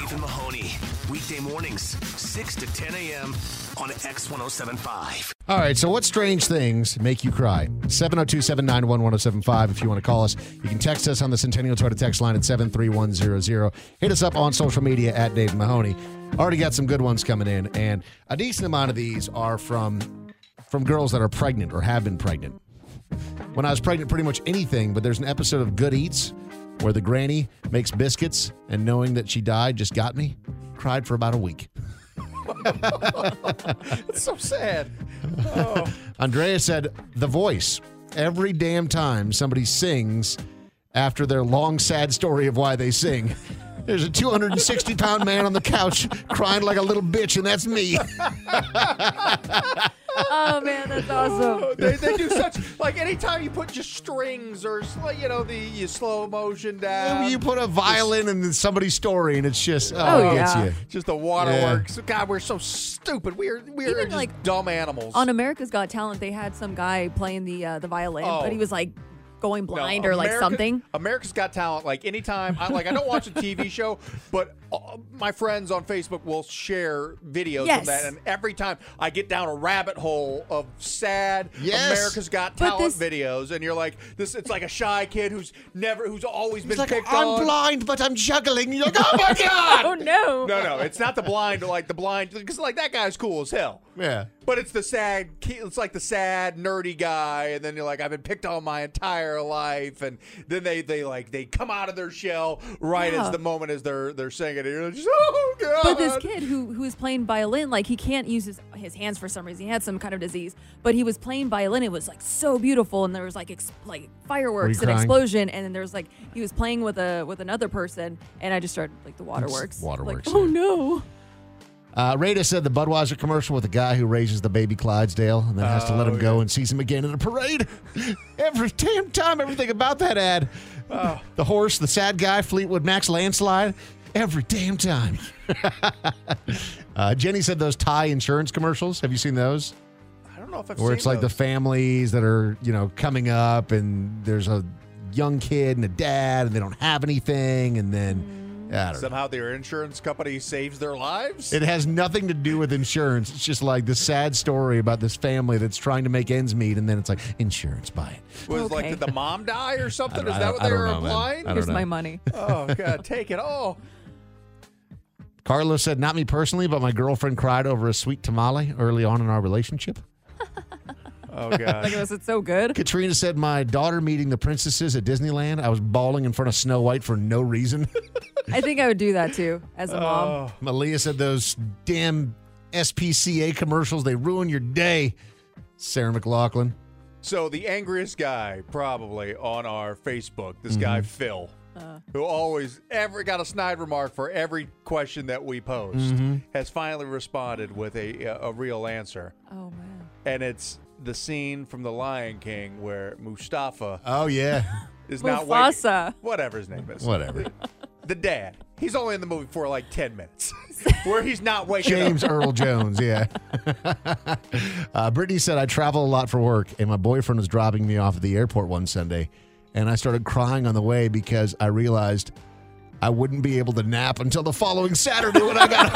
Dave and Mahoney. Weekday mornings, 6 to 10 a.m. on X1075. All right, so what strange things make you cry? 702-791-1075 if you want to call us. You can text us on the Centennial Toyota text line at 73100. Hit us up on social media at Dave Mahoney. Already got some good ones coming in, and a decent amount of these are from girls that are pregnant or have been pregnant. When I was pregnant, pretty much anything, but there's an episode of Good Eats where the granny makes biscuits, and knowing that she died just got me. Cried for about a week. It's so sad. Oh. Andrea said, The Voice. Every damn time somebody sings after their long, sad story of why they sing, there's a 260-pound man on the couch crying like a little bitch, and that's me. Oh, man, that's awesome. They do such, like, anytime you put just strings or, you know, the slow motion down. You put a violin in somebody's story, and it's just, Oh, it gets yeah. you. Just the waterworks. God, we're so stupid. We're just like, dumb animals. On America's Got Talent, they had some guy playing the violin, but he was like going blind No, or like something. America's Got Talent. Like anytime, I don't watch a TV show, but my friends on Facebook will share videos Yes. of that, and every time I get down a rabbit hole of sad Yes. America's Got But Talent this- videos, and you're like, it's like a shy kid who's always been It's like, picked I'm on. blind, but I'm juggling. You're like, oh, my God! Oh, no. No, it's not the blind, because like that guy's cool as hell. Yeah. But it's the sad kid. It's like the sad nerdy guy, and then you're like, I've been picked on my entire life, and then they come out of their shell right Yeah. as the moment as they're singing it. You're just, oh God. But this kid who is playing violin, like he can't use his hands for some reason. He had some kind of disease, but he was playing violin. It was like so beautiful, and there was like fireworks and crying? explosion, and then there was like he was playing with another person, and I just started like the waterworks. Waterworks, Like, oh yeah. no. Rada said the Budweiser commercial with the guy who raises the baby Clydesdale and then has to let him go and sees him again in a parade. Every damn time, everything about that ad. The horse, the sad guy, Fleetwood Mac's landslide. Every damn time. Jenny said those Thai insurance commercials. Have you seen those? I don't know if I've Where seen it's like those. the families that are, coming up and there's a young kid and a dad and they don't have anything and then, I don't know. Somehow their insurance company saves their lives. It has nothing to do with insurance. It's just like this sad story about this family that's trying to make ends meet, and then it's like, insurance, buy it. Was like, Okay. did the mom die or something? Is I that what don't they were know, man. implying? I don't Here's know. my money. Oh God, take it all. Carlos said, not me personally, but my girlfriend cried over a sweet tamale early on in our relationship. Oh God. Like, was it so good? Katrina said, my daughter meeting the princesses at Disneyland. I was bawling in front of Snow White for no reason. I think I would do that too as a mom. Malia said, those damn SPCA commercials, they ruin your day. Sarah McLaughlin. So the angriest guy probably on our Facebook, this guy Phil, who always got a snide remark for every question that we post, has finally responded with a real answer. Oh man. And it's the scene from The Lion King where Mustafa Oh, yeah. is not Mufasa. waiting. Whatever his name is. Whatever. The dad. He's only in the movie for like 10 minutes. Where he's not waking James up. Earl Jones, yeah. Brittany said, I travel a lot for work, and my boyfriend was dropping me off at the airport one Sunday, and I started crying on the way because I realized I wouldn't be able to nap until the following Saturday when I got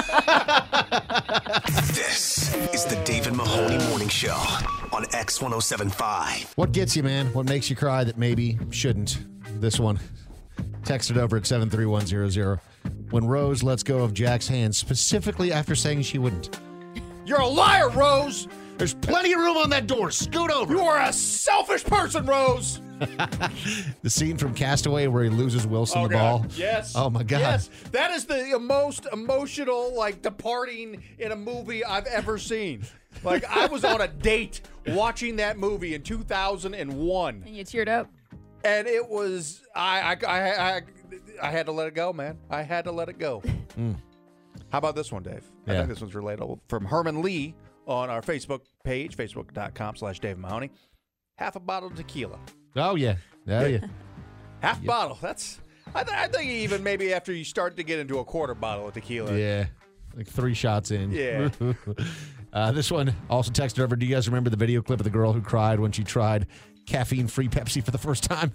home. This is the Dave and Mahoney Morning Show on X1075. What gets you, man? What makes you cry that maybe shouldn't? This one. Text it over at 73100. When Rose lets go of Jack's hand, specifically after saying she wouldn't. You're a liar, Rose. There's plenty of room on that door. Scoot over. You are a selfish person, Rose. The scene from Castaway where he loses Wilson the ball. Yes. Oh, my God. Yes. That is the most emotional, departing in a movie I've ever seen. Like, I was on a date watching that movie in 2001. And you cheered up. And it was, I had to let it go, man. I had to let it go. How about this one, Dave? I Yeah. think this one's relatable. From Herman Lee on our Facebook page, facebook.com/Dave Mahoney. Half a bottle of tequila. Oh, yeah. Oh, yeah. Half bottle. That's, I think even maybe after you start to get into a quarter bottle of tequila. Yeah. Like 3 shots in. Yeah. This one also texted over. Do you guys remember the video clip of the girl who cried when she tried caffeine-free Pepsi for the first time?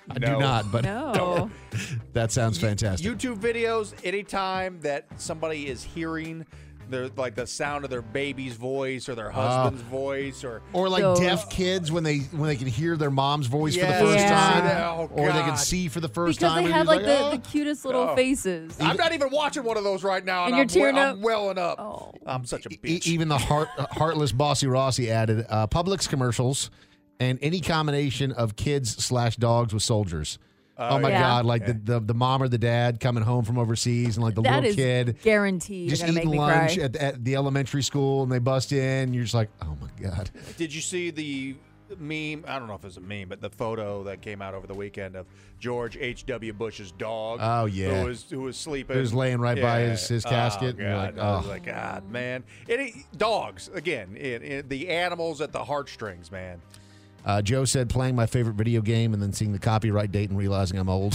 I do not, but No. that sounds fantastic. YouTube videos, anytime that somebody is hearing like the sound of their baby's voice or their husband's voice, or like Those. deaf kids when they can hear their mom's voice for the Yes. first Yeah. time, Oh, or they can God. see for the first Because time. they and have you're like the, "Oh." the cutest little faces. I'm not even watching one of those right now, And and you're I'm, tearing up? I'm welling up. Oh. I'm such a bitch. Even the heartless Bossy Rossi added Publix commercials and any combination of kids/dogs with soldiers. Oh my yeah. God! Like the mom or the dad coming home from overseas, and like the That little is kid guaranteed. just You're gonna eating make me lunch cry. at the elementary school, and they bust in. And you're just like, oh my God! Did you see the meme? I don't know if it's a meme, but the photo that came out over the weekend of George H.W. Bush's dog. Oh, yeah. who was sleeping, Who's laying right by his casket, Oh, and you're God. like, I was oh. like, God, man. Dogs again. The animals at the heartstrings, man. Joe said playing my favorite video game and then seeing the copyright date and realizing I'm old.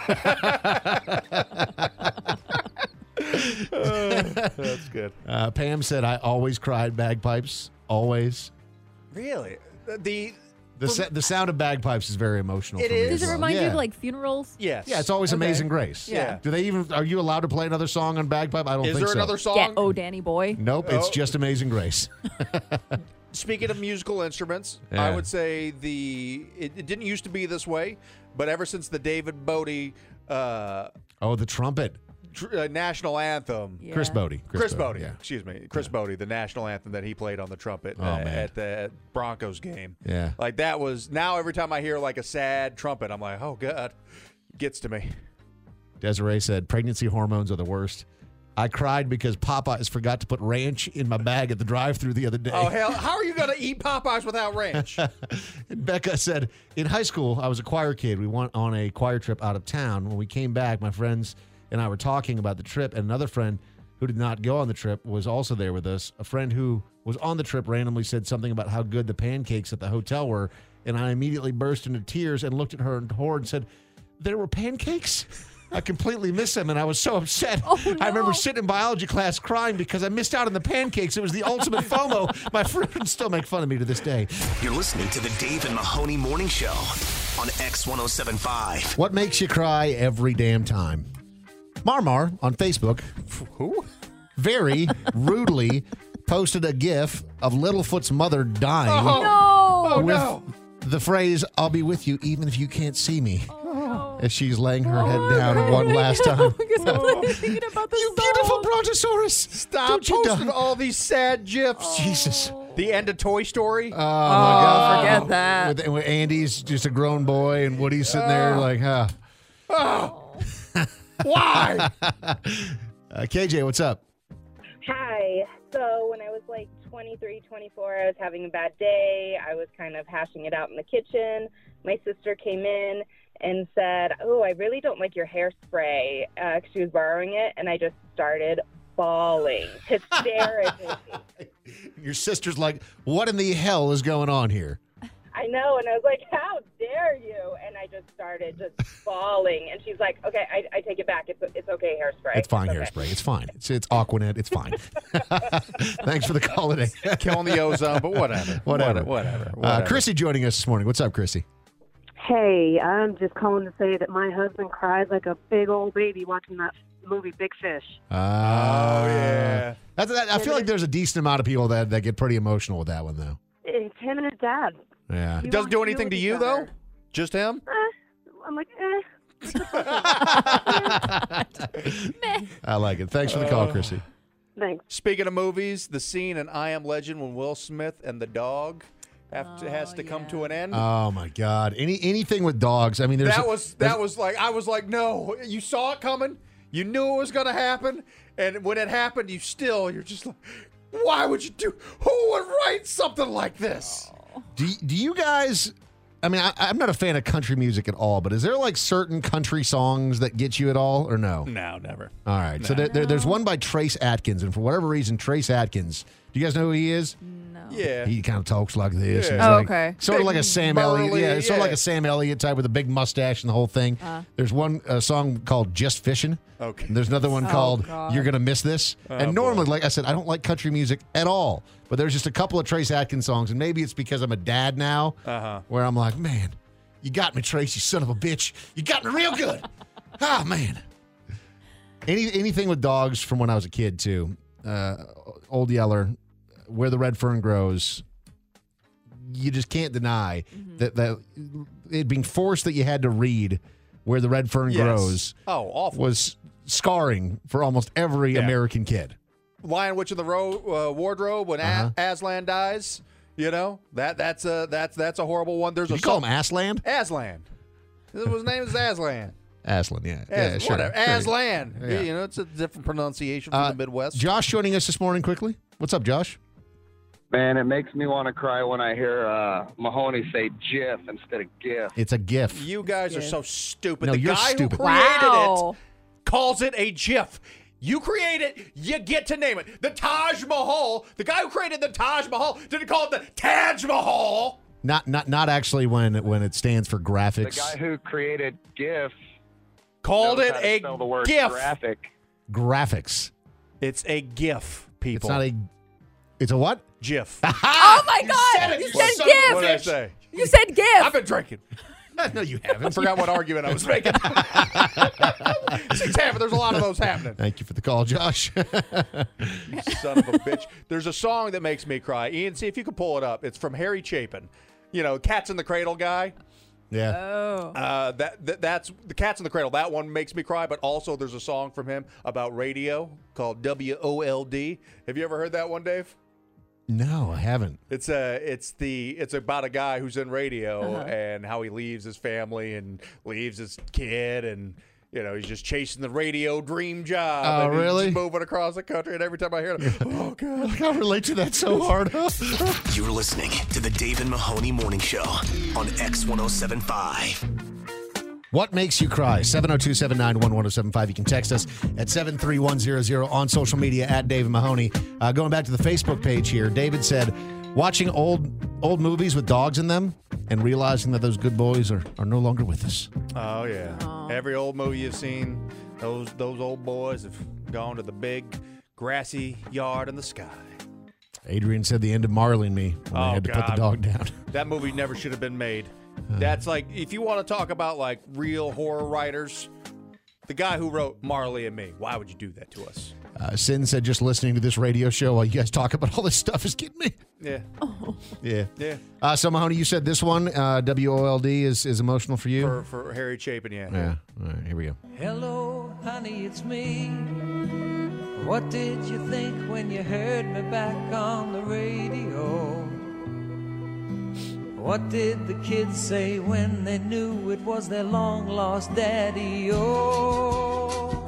That's good. Pam said I always cried bagpipes. Always. Really, The sound of bagpipes is very emotional. It for me is. as Does it well. remind you Yeah. of like funerals? yes, Yeah, it's always Okay. Amazing Grace. Yeah. Do they even? Are you allowed to play another song on bagpipe? I don't Is think there so. another song? Get Oh Danny Boy. Nope, it's Oh. just Amazing Grace. Speaking of musical instruments, Yeah. I would say it didn't used to be this way, but ever since the David Bodie Oh, the trumpet. national anthem, Yeah. Chris Bodie. Chris Bodie, Yeah. excuse me, Chris Bodie, the national anthem that he played on the trumpet Oh, man. at the Broncos game. Yeah. Like that was, now every time I hear like a sad trumpet, I'm like, oh God, gets to me. Desiree said pregnancy hormones are the worst. I cried because Popeyes forgot to put ranch in my bag at the drive-thru the other day. Oh hell, how are you gonna eat Popeyes without ranch? And Becca said, in high school, I was a choir kid. We went on a choir trip out of town. When we came back, my friends and I were talking about the trip, and another friend who did not go on the trip was also there with us. A friend who was on the trip randomly said something about how good the pancakes at the hotel were, and I immediately burst into tears and looked at her in horror and said, there were pancakes? I completely missed them, and I was so upset. Oh, no. I remember sitting in biology class crying because I missed out on the pancakes. It was the ultimate FOMO. My friends still make fun of me to this day. You're listening to the Dave and Mahoney Morning Show on X1075. What makes you cry every damn time? Marmar on Facebook Who? very rudely posted a GIF of Littlefoot's mother dying No. Oh with no! the phrase, I'll be with you even if you can't see me, Oh. as she's laying her head down one last time. Because I'm thinking about this You beautiful dog. Brontosaurus! Stop Don't you posting die. all these sad gifs. Jesus. The end of Toy Story. Oh, my God. Forget that. With Andy's just a grown boy and Woody's sitting there like, huh. Why? KJ, what's up? Hi. So when I was like 23, 24, I was having a bad day. I was kind of hashing it out in the kitchen. My sister came in and said, oh, I really don't like your hairspray. 'Cause she was borrowing it, and I just started bawling hysterically. Your sister's like, what in the hell is going on here? I know, and I was like, how dare you? And I just started just bawling. And she's like, okay, I take it back. It's okay, hairspray. It's fine, okay. hairspray. It's fine. It's Aquanet. It's fine. Thanks for the call today. Killing the ozone, but whatever. Whatever. Chrissy joining us this morning. What's up, Chrissy? Hey, I'm just calling to say that my husband cries like a big old baby watching that movie Big Fish. Oh yeah. I feel like there's a decent amount of people that get pretty emotional with that one, though. It's him and his dad. Yeah. It doesn't do anything to you though. Just him. I'm like, I like it. Thanks for the call, Chrissy. thanks. Speaking of movies, the scene in I Am Legend when Will Smith and the dog has to come to an end. Oh my God! Anything with dogs? I mean, that was like I was like, no, you saw it coming. You knew it was going to happen, and when it happened, you're just like, why would you do? Who would write something like this? Do you guys? I mean, I'm not a fan of country music at all, but is there like certain country songs that get you at all, or no? No, never. All right. So there's one by Trace Atkins, and for whatever reason, Trace Atkins. Do you guys know who he is? No. Yeah. He kind of talks like this. Yeah. He's Oh, like- okay. Sort of like a Big Sam burly, Elliott. Yeah, sort of like yeah. a Sam Elliott type with a big mustache and the whole thing. There's one song called Just Fishing. Okay. And there's another one called God. You're Gonna Miss This. And normally, like I said, I don't like country music at all. But there's just a couple of Trace Atkins songs, and maybe it's because I'm a dad now, where I'm like, man, You got me, Trace, you son of a bitch. You got me real good. Ah, man. Anything with dogs from when I was a kid, too. Old Yeller, Where the Red Fern Grows. You just can't deny that it being forced that you had to read Where the Red Fern Grows awful. was scarring for almost every American kid. Lion Witch in the Wardrobe when Aslan dies. You know, that's a horrible one. There's Did you call him Aslan? Aslan. His name is Aslan. Aslan, yeah. Sure. Whatever. Sure. Aslan. Yeah. You know, it's a different pronunciation from the Midwest. Josh joining us this morning quickly. What's up, Josh? Man, it makes me want to cry when I hear Mahoney say GIF instead of GIF. It's a GIF. You guys are so stupid. No, the you're guy stupid. who created Wow. it calls it a GIF. You create it, you get to name it. The Taj Mahal, the guy who created the Taj Mahal didn't call it the Taj Mahal. Not actually when it stands for The graphics. guy who created GIF Called knows it how to a spell the word GIF. graphic. Graphics. It's a GIF, people. It's not a. It's a what? GIF. Oh my God! You said What did I GIF. say? You said I've GIF. been drinking. No, you I haven't. forgot what argument I was making. 6-7, there's a lot of those happening. Thank you for the call, Josh. You son of a bitch. There's a song that makes me cry. Ian, see if you can pull it up. It's from Harry Chapin. You know, Cats in the Cradle guy. Yeah. Oh. That's the Cats in the Cradle. That one makes me cry, but also there's a song from him about radio called WOLD. Have you ever heard that one, Dave? No, I haven't. It's about a guy who's in radio and how he leaves his family and leaves his kid, and you know he's just chasing the radio dream job. Oh, and he's really? just moving across the country, and every time I hear it, oh god, I can relate to that so hard. You're listening to the Dave and Mahoney Morning Show on X1075. What makes you cry? 702-791-1075. You can text us at 73100 on social media at Dave and Mahoney. Going back to the Facebook page here, David said, watching old movies with dogs in them and realizing that those good boys are no longer with us. Oh yeah, every old movie you've seen, those old boys have gone to the big grassy yard in the sky. Adrian said the end of Marley and Me when they had to put the dog down. That movie never should have been made. That's like, if you want to talk about like real horror writers, the guy who wrote Marley and Me, why would you do that to us? Sin said just listening to this radio show while you guys talk about all this stuff is getting me. Yeah. Yeah. So, Mahoney, you said this one, WOLD, is emotional for you? For Harry Chapin, yeah. Yeah. All right, here we go. Hello, honey, it's me. What did you think when you heard me back on the radio? What did the kids say when they knew it was their long-lost daddy? Oh,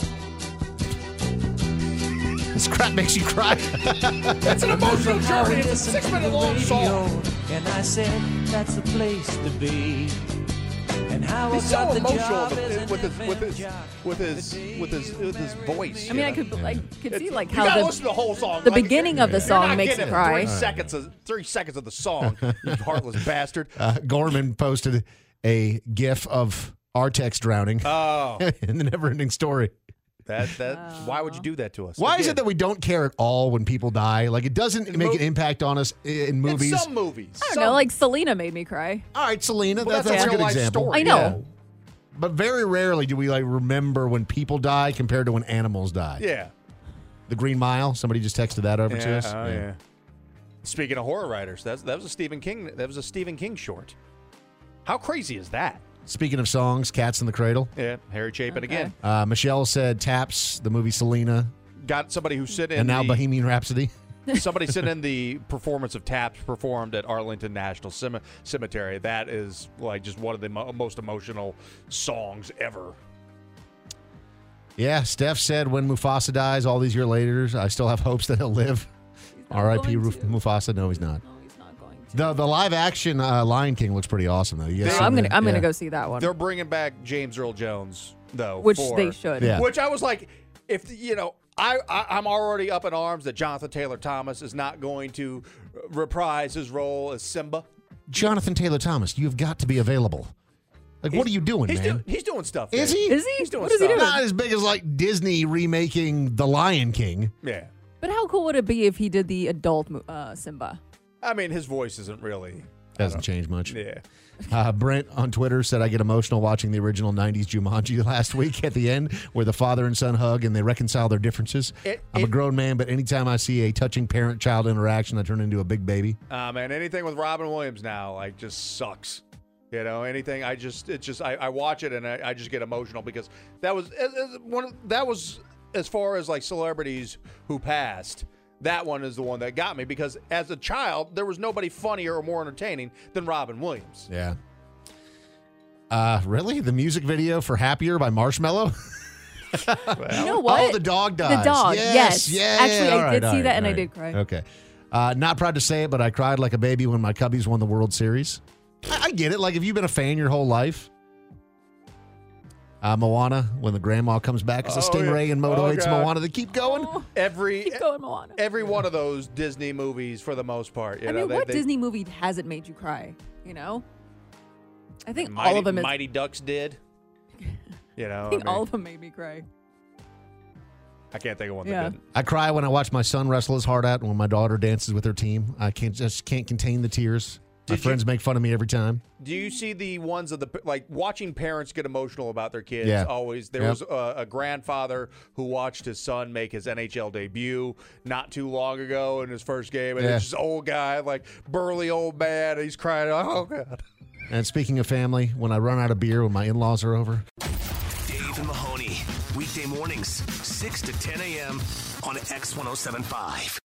This crap makes you cry. It's an emotional journey. It's a 6-minute long song. And I said, that's the place to be. And how He's I so got the emotional job isn't with his voice. I mean, I you could see like you gotta how listen to the whole song. the Like, beginning of the you're song not makes getting you cry. 3 seconds of the song. You heartless bastard. Gorman posted a GIF of Artex drowning Oh, in the never-ending story. why would you do that to us? Why is Again, it that we don't care at all when people die? Like, it doesn't make an impact on us in movies. In some movies. I don't know, like Selena made me cry. All right, Selena, Well, that's that's a a good real-life example. story. I know. But very rarely do we like remember when people die compared to when animals die. Yeah. The Green Mile, somebody just texted that over to us. Oh, yeah. Speaking of horror writers, that was a Stephen King short. How crazy is that? Speaking of songs, Cats in the Cradle. Yeah, Harry Chapin again. Michelle said Taps, the movie Selena, Got somebody who sit in and now Bohemian Rhapsody. somebody sent in the performance of Taps performed at Arlington National Cemetery. That is like just one of the most emotional songs ever. Yeah, Steph said when Mufasa dies all these years later, I still have hopes that he'll live. R.I.P. Mufasa. No, he's not. No, he's not going to. The live action Lion King looks pretty awesome though. You guys I'm seen gonna that? I'm gonna Yeah. go see that one. They're bringing back James Earl Jones though, Which they should. Yeah. Which I was like, if you know, I'm already up in arms that Jonathan Taylor Thomas is not going to reprise his role as Simba. Jonathan Taylor Thomas, you've got to be available. Like, what are you doing, man? He's doing stuff. Is Dave. he? Is he? He's doing What is he stuff. doing? Not as big as like Disney remaking The Lion King. Yeah. But how cool would it be if he did the adult Simba? I mean, his voice isn't really. Hasn't changed much. Yeah. Brent on Twitter said, I get emotional watching the original 90s Jumanji last week at the end where the father and son hug and they reconcile their differences. I'm a grown man, but anytime I see a touching parent-child interaction, I turn into a big baby. Man, anything with Robin Williams now, like, just sucks. You know, anything, I watch it and I just get emotional because that was as far as like celebrities who passed. That one is the one that got me because as a child, there was nobody funnier or more entertaining than Robin Williams. Yeah. Really? The music video for Happier by Marshmello? You know what? Oh, the dog dies. The dog, yes. Yeah, actually, all I did right, see all that and right. I did cry. Okay. Not proud to say it, but I cried like a baby when my Cubbies won the World Series. I get it. Like, if you've been a fan your whole life. Moana, when the grandma comes back as a stingray and motivates Moana to keep going. Oh, Every keep going, Moana. every one of those Disney movies, for the most part. You I know, mean, what Disney movie hasn't made you cry? You know? I think all of them is. Mighty Ducks did. You know, I think all of them made me cry. I can't think of one Yeah. that didn't. I cry when I watch my son wrestle his heart out and when my daughter dances with her team. I can't contain the tears. My friends make fun of me every time. Do you see the ones of the like watching parents get emotional about their kids? Yeah. Always. There was a grandfather who watched his son make his NHL debut not too long ago in his first game, and it's just old guy, like burly old man, and he's crying. Oh God. And speaking of family, when I run out of beer when my in-laws are over. Dave and Mahoney, weekday mornings, 6 to 10 a.m. on X1075.